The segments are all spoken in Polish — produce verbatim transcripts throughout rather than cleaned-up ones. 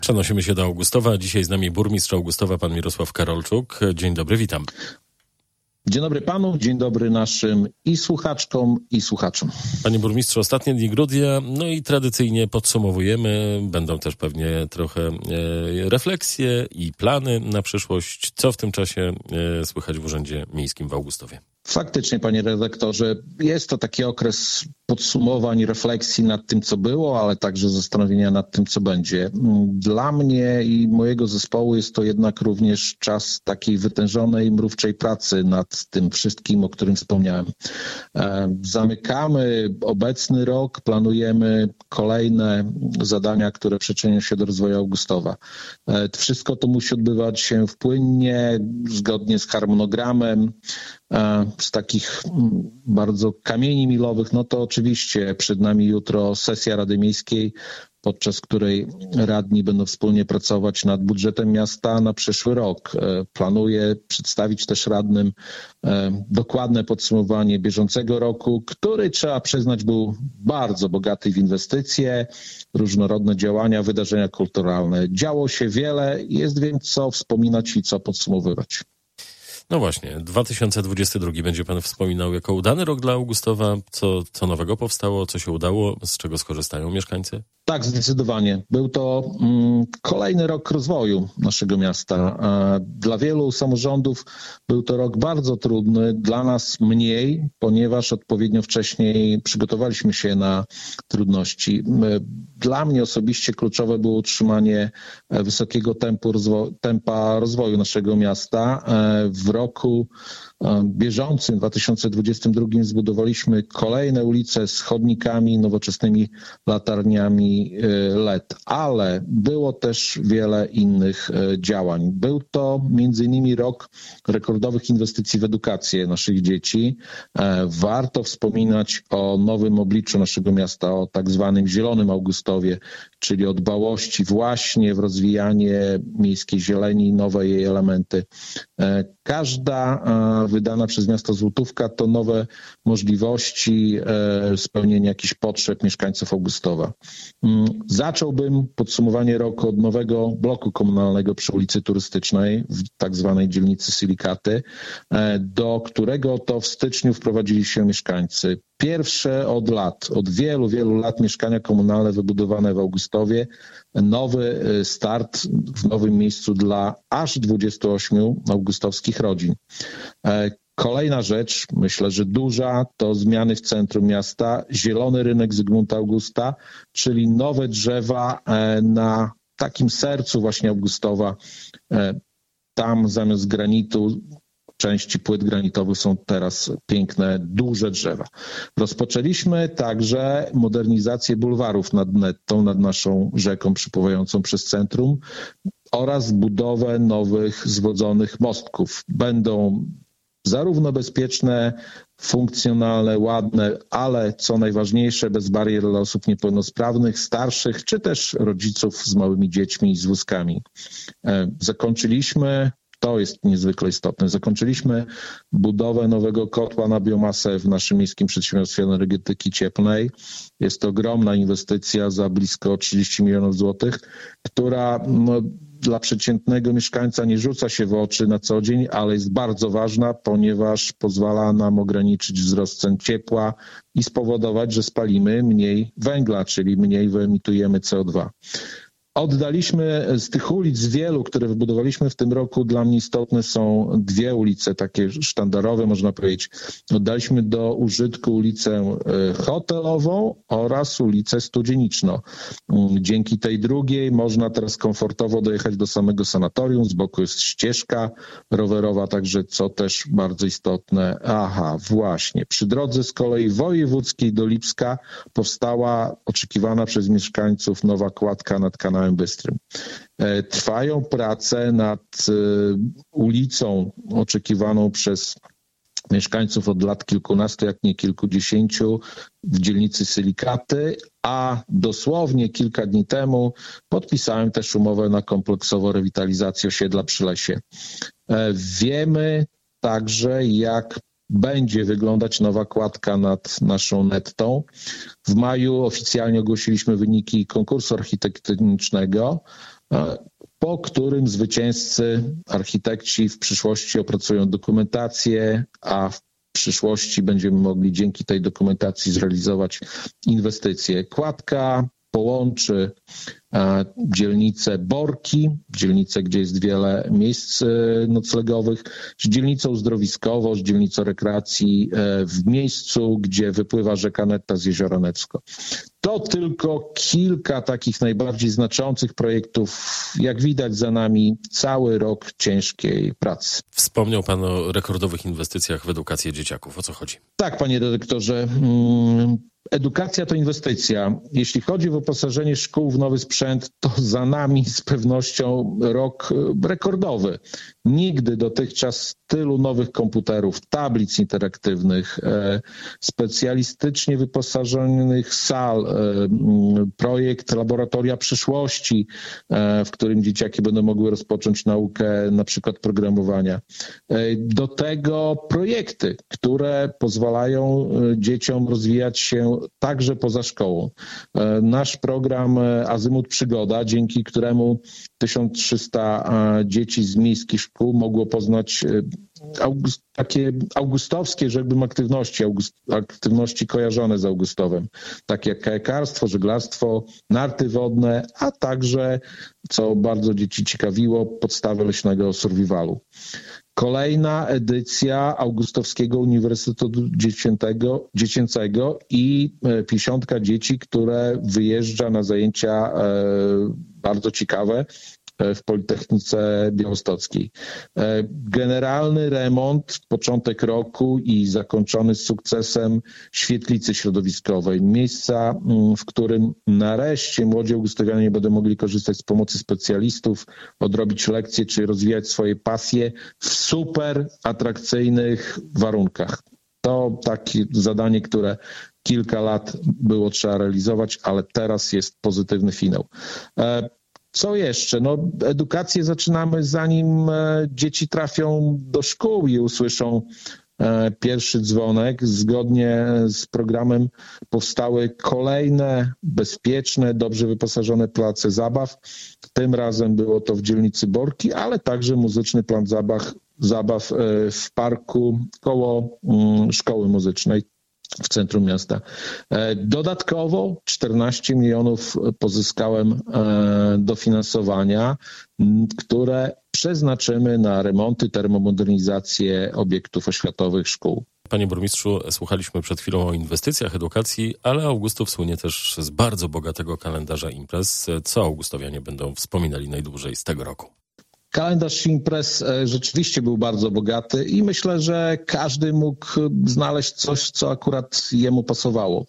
Przenosimy się do Augustowa. Dzisiaj z nami burmistrz Augustowa, pan Mirosław Karolczuk. Dzień dobry, witam. Dzień dobry panu, dzień dobry naszym i słuchaczkom, i słuchaczom. Panie burmistrzu, ostatnie dni grudnia, no i tradycyjnie podsumowujemy. Będą też pewnie trochę e, refleksje i plany na przyszłość. Co w tym czasie e, słychać w Urzędzie Miejskim w Augustowie? Faktycznie, panie redaktorze, jest to taki okres podsumowań, refleksji nad tym, co było, ale także zastanowienia nad tym, co będzie. Dla mnie i mojego zespołu jest to jednak również czas takiej wytężonej, mrówczej pracy nad tym wszystkim, o którym wspomniałem. Zamykamy obecny rok, planujemy kolejne zadania, które przyczynią się do rozwoju Augustowa. Wszystko to musi odbywać się płynnie, zgodnie z harmonogramem. Z takich bardzo kamieni milowych, no to oczywiście przed nami jutro sesja Rady Miejskiej, podczas której radni będą wspólnie pracować nad budżetem miasta na przyszły rok. Planuję przedstawić też radnym dokładne podsumowanie bieżącego roku, który trzeba przyznać był bardzo bogaty w inwestycje, różnorodne działania, wydarzenia kulturalne. Działo się wiele, jest więc co wspominać i co podsumowywać. No właśnie, dwa tysiące dwudziesty drugi będzie pan wspominał jako udany rok dla Augustowa. Co, co nowego powstało, co się udało, z czego skorzystają mieszkańcy? Tak, zdecydowanie. Był to mm, kolejny rok rozwoju naszego miasta. Dla wielu samorządów był to rok bardzo trudny, dla nas mniej, ponieważ odpowiednio wcześniej przygotowaliśmy się na trudności. Dla mnie osobiście kluczowe było utrzymanie wysokiego tempu rozwo- tempa rozwoju naszego miasta. W roku bieżącym, dwa tysiące dwudziestym drugim, zbudowaliśmy kolejne ulice z chodnikami, nowoczesnymi latarniami L E D, ale było też wiele innych działań. Był to między innymi rok rekordowych inwestycji w edukację naszych dzieci. Warto wspominać o nowym obliczu naszego miasta, o tak zwanym Zielonym Augustowie, czyli o dbałości właśnie w rozwijanie miejskiej zieleni, nowe jej elementy. Każda wydana przez miasto złotówka to nowe możliwości spełnienia jakichś potrzeb mieszkańców Augustowa. Zacząłbym podsumowanie roku od nowego bloku komunalnego przy ulicy Turystycznej w tak zwanej dzielnicy Silikaty, do którego to w styczniu wprowadzili się mieszkańcy. Pierwsze od lat, od wielu, wielu lat mieszkania komunalne wybudowane w Augustowie. Nowy start w nowym miejscu dla aż dwudziestu ośmiu augustowskich rodzin. Kolejna rzecz, myślę, że duża, to zmiany w centrum miasta. Zielony rynek Zygmunta Augusta, czyli nowe drzewa na takim sercu właśnie Augustowa. Tam zamiast granitu części płyt granitowych są teraz piękne, duże drzewa. Rozpoczęliśmy także modernizację bulwarów nad Nettą, nad naszą rzeką przypływającą przez centrum oraz budowę nowych zwodzonych mostków. Będą zarówno bezpieczne, funkcjonalne, ładne, ale co najważniejsze, bez barier dla osób niepełnosprawnych, starszych, czy też rodziców z małymi dziećmi i z wózkami. Zakończyliśmy To jest niezwykle istotne. Zakończyliśmy budowę nowego kotła na biomasę w naszym miejskim przedsiębiorstwie energetyki cieplnej. Jest to ogromna inwestycja za blisko trzydzieści milionów złotych, która no, dla przeciętnego mieszkańca nie rzuca się w oczy na co dzień, ale jest bardzo ważna, ponieważ pozwala nam ograniczyć wzrost cen ciepła i spowodować, że spalimy mniej węgla, czyli mniej wyemitujemy C O dwa. Oddaliśmy z tych ulic wielu, które wybudowaliśmy w tym roku, dla mnie istotne są dwie ulice, takie sztandarowe, można powiedzieć. Oddaliśmy do użytku ulicę hotelową oraz ulicę Studzieniczną. Dzięki tej drugiej można teraz komfortowo dojechać do samego sanatorium. Z boku jest ścieżka rowerowa, także co też bardzo istotne. Aha, właśnie. Przy drodze z kolei wojewódzkiej do Lipska powstała oczekiwana przez mieszkańców nowa kładka nad kanałem Bystrym. Trwają prace nad ulicą oczekiwaną przez mieszkańców od lat kilkunastu, jak nie kilkudziesięciu w dzielnicy Silikaty, a dosłownie kilka dni temu podpisałem też umowę na kompleksową rewitalizację osiedla Przylesie. Wiemy także, jak będzie wyglądać nowa kładka nad naszą Nettą. W maju oficjalnie ogłosiliśmy wyniki konkursu architektonicznego. po którym zwycięzcy, architekci w przyszłości opracują dokumentację, a w przyszłości będziemy mogli dzięki tej dokumentacji zrealizować inwestycje. Kładka połączy dzielnicę Borki, dzielnicę, gdzie jest wiele miejsc noclegowych, z dzielnicą uzdrowiskową, z dzielnicą rekreacji w miejscu, gdzie wypływa rzeka Netta z jeziora Necko. To tylko kilka takich najbardziej znaczących projektów. Jak widać za nami cały rok ciężkiej pracy. Wspomniał pan o rekordowych inwestycjach w edukację dzieciaków. O co chodzi? Tak, panie dyrektorze. Edukacja to inwestycja. Jeśli chodzi o wyposażenie szkół w nowy sprzęt, to za nami z pewnością rok rekordowy. Nigdy dotychczas tylu nowych komputerów, tablic interaktywnych, specjalistycznie wyposażonych sal, projekt Laboratoria Przyszłości, w którym dzieciaki będą mogły rozpocząć naukę na przykład programowania. Do tego projekty, które pozwalają dzieciom rozwijać się także poza szkołą. Nasz program Azymut Przygoda, dzięki któremu tysiąc trzysta dzieci z miejskich szkół mogło poznać august, takie augustowskie, rzekłbym, aktywności, august, aktywności kojarzone z Augustowem, takie jak kajakarstwo, żeglarstwo, narty wodne, a także, co bardzo dzieci ciekawiło, podstawy leśnego survivalu. Kolejna edycja Augustowskiego Uniwersytetu Dziecięcego, Dziecięcego i pięćdziesiątka dzieci, które wyjeżdża na zajęcia bardzo ciekawe w Politechnice Białostockiej. Generalny remont, początek roku i zakończony z sukcesem świetlicy środowiskowej. Miejsca, w którym nareszcie młodzi augustowianie będą mogli korzystać z pomocy specjalistów, odrobić lekcje czy rozwijać swoje pasje w super atrakcyjnych warunkach. To takie zadanie, które kilka lat było trzeba realizować, ale teraz jest pozytywny finał. Co jeszcze? No, edukację zaczynamy, zanim dzieci trafią do szkół i usłyszą pierwszy dzwonek. Zgodnie z programem powstały kolejne bezpieczne, dobrze wyposażone place zabaw. Tym razem było to w dzielnicy Borki, ale także muzyczny plan zabaw, zabaw w parku koło szkoły muzycznej w centrum miasta. Dodatkowo czternaście milionów pozyskałem dofinansowania, które przeznaczymy na remonty, termomodernizację obiektów oświatowych szkół. Panie burmistrzu, słuchaliśmy przed chwilą o inwestycjach, edukacji, ale Augustów słynie też z bardzo bogatego kalendarza imprez. Co augustowianie będą wspominali najdłużej z tego roku? Kalendarz imprez rzeczywiście był bardzo bogaty i myślę, że każdy mógł znaleźć coś, co akurat jemu pasowało.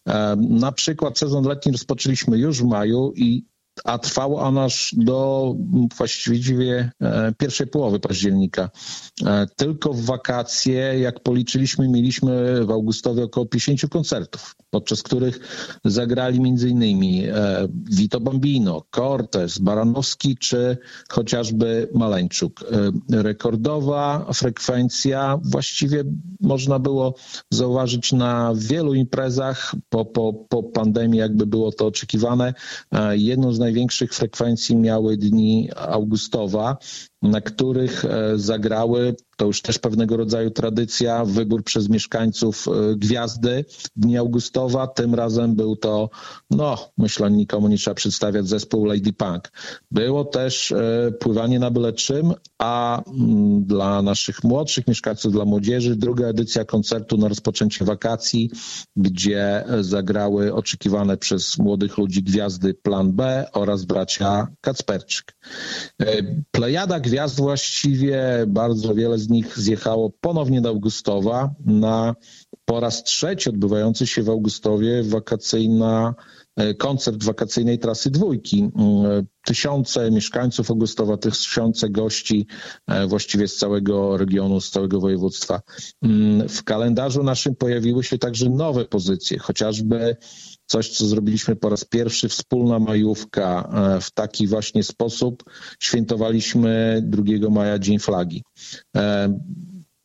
Na przykład sezon letni rozpoczęliśmy już w maju, i a trwało on aż do właściwie pierwszej połowy października. Tylko w wakacje, jak policzyliśmy, mieliśmy w Augustowie około pięćdziesiąt koncertów, podczas których zagrali między innymi Vito Bambino, Cortez, Baranowski czy chociażby Maleńczuk. Rekordowa frekwencja, właściwie można było zauważyć na wielu imprezach po, po, po pandemii, jakby było to oczekiwane. Jedną z największych frekwencji miały dni Augustowa, na których zagrały, to już też pewnego rodzaju tradycja, wybór przez mieszkańców gwiazdy Dni Augustowa. Tym razem był to, no myślę, nikomu nie trzeba przedstawiać, zespół Lady Punk. Było też pływanie na byle czym, a dla naszych młodszych mieszkańców, dla młodzieży, druga edycja koncertu na rozpoczęcie wakacji, gdzie zagrały oczekiwane przez młodych ludzi gwiazdy Plan B oraz bracia Kacperczyk. Plejada gwiazd właściwie, bardzo wiele z nich zjechało ponownie do Augustowa na po raz trzeci odbywający się w Augustowie wakacyjna, koncert wakacyjnej trasy dwójki. Tysiące mieszkańców Augustowa, tysiące gości właściwie z całego regionu, z całego województwa. W kalendarzu naszym pojawiły się także nowe pozycje, chociażby coś, co zrobiliśmy po raz pierwszy, wspólna majówka. W taki właśnie sposób świętowaliśmy drugiego maja Dzień Flagi.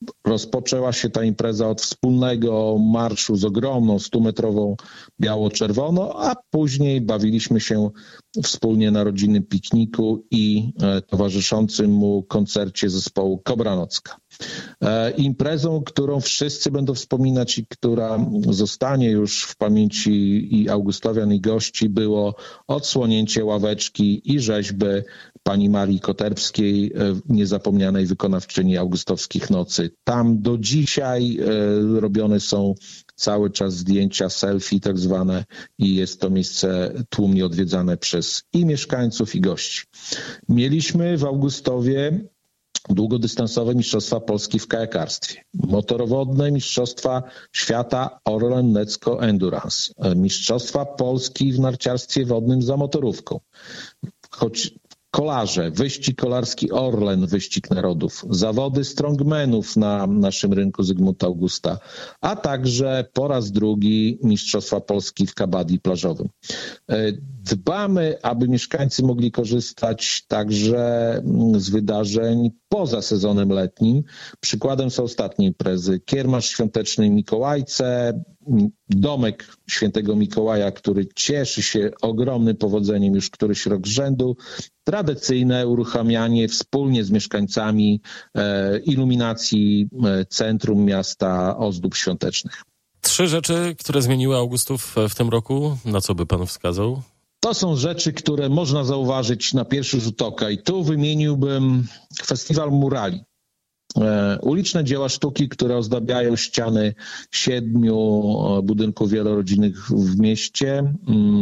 Rozpoczęła się ta impreza od wspólnego marszu z ogromną stumetrową biało-czerwoną, a później bawiliśmy się wspólnie na rodzinnym pikniku i towarzyszącym mu koncercie zespołu Kobranocka. Imprezą, którą wszyscy będą wspominać i która zostanie już w pamięci i augustowian, i gości, było odsłonięcie ławeczki i rzeźby pani Marii Koterbskiej, niezapomnianej wykonawczyni augustowskich nocy. Tam do dzisiaj robione są cały czas zdjęcia, selfie tak zwane, i jest to miejsce tłumnie odwiedzane przez i mieszkańców, i gości. Mieliśmy w Augustowie długodystansowe Mistrzostwa Polski w kajakarstwie, motorowodne Mistrzostwa Świata Orlen Necco Endurance, Mistrzostwa Polski w narciarstwie wodnym za motorówką, choć kolarze, wyścig kolarski Orlen, wyścig narodów, zawody strongmenów na naszym rynku Zygmunta Augusta, a także po raz drugi Mistrzostwa Polski w kabaddi plażowym. Dbamy, aby mieszkańcy mogli korzystać także z wydarzeń poza sezonem letnim. Przykładem są ostatnie imprezy: Kiermasz Świąteczny Mikołajce, Domek Świętego Mikołaja, który cieszy się ogromnym powodzeniem już któryś rok z rzędu, tradycyjne uruchamianie wspólnie z mieszkańcami e, iluminacji e, centrum miasta, ozdób świątecznych. Trzy rzeczy, które zmieniły Augustów w tym roku, na co by pan wskazał? To są rzeczy, które można zauważyć na pierwszy rzut oka, i tu wymieniłbym festiwal murali. Uliczne dzieła sztuki, które ozdabiają ściany siedmiu budynków wielorodzinnych w mieście.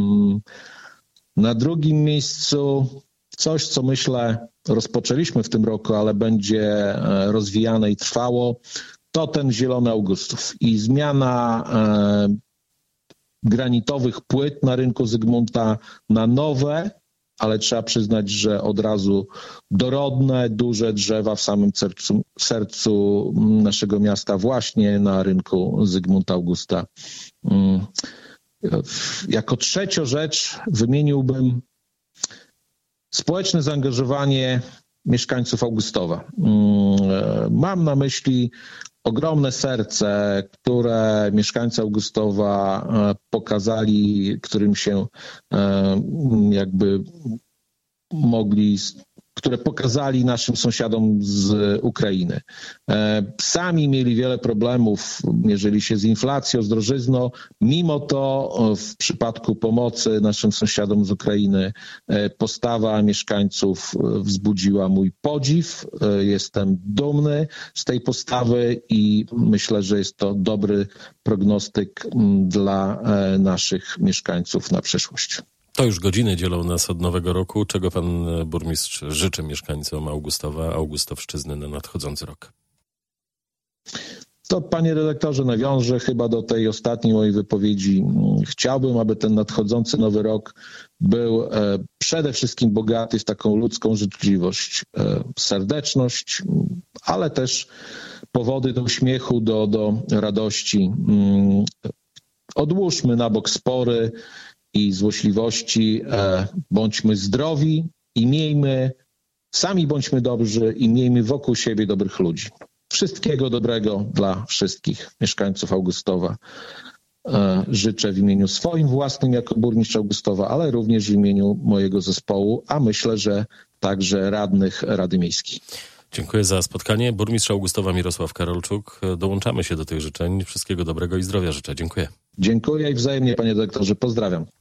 Na drugim miejscu coś, co myślę rozpoczęliśmy w tym roku, ale będzie rozwijane i trwało, to ten Zielony Augustów i zmiana granitowych płyt na rynku Zygmunta na nowe, ale trzeba przyznać, że od razu dorodne, duże drzewa w samym sercu, sercu naszego miasta, właśnie na rynku Zygmunta Augusta. Jako trzecią rzecz wymieniłbym społeczne zaangażowanie mieszkańców Augustowa. Mam na myśli ogromne serce, które mieszkańcy Augustowa pokazali, którym się jakby mogli, które pokazali naszym sąsiadom z Ukrainy. Sami mieli wiele problemów, mierzyli się z inflacją, z drożyzną. Mimo to w przypadku pomocy naszym sąsiadom z Ukrainy postawa mieszkańców wzbudziła mój podziw. Jestem dumny z tej postawy i myślę, że jest to dobry prognostyk dla naszych mieszkańców na przyszłość. To już godziny dzielą nas od nowego roku. Czego pan burmistrz życzy mieszkańcom Augustowa, Augustowszczyzny na nadchodzący rok? To, panie redaktorze, nawiążę chyba do tej ostatniej mojej wypowiedzi. Chciałbym, aby ten nadchodzący nowy rok był przede wszystkim bogaty w taką ludzką życzliwość, serdeczność, ale też powody do uśmiechu, do, do radości. Odłóżmy na bok spory i złośliwości, bądźmy zdrowi i miejmy, sami bądźmy dobrzy i miejmy wokół siebie dobrych ludzi. Wszystkiego dobrego dla wszystkich mieszkańców Augustowa życzę w imieniu swoim własnym jako burmistrz Augustowa, ale również w imieniu mojego zespołu, a myślę, że także radnych Rady Miejskiej. Dziękuję za spotkanie. Burmistrz Augustowa Mirosław Karolczuk. Dołączamy się do tych życzeń. Wszystkiego dobrego i zdrowia życzę. Dziękuję. Dziękuję i wzajemnie, panie dyrektorze. Pozdrawiam.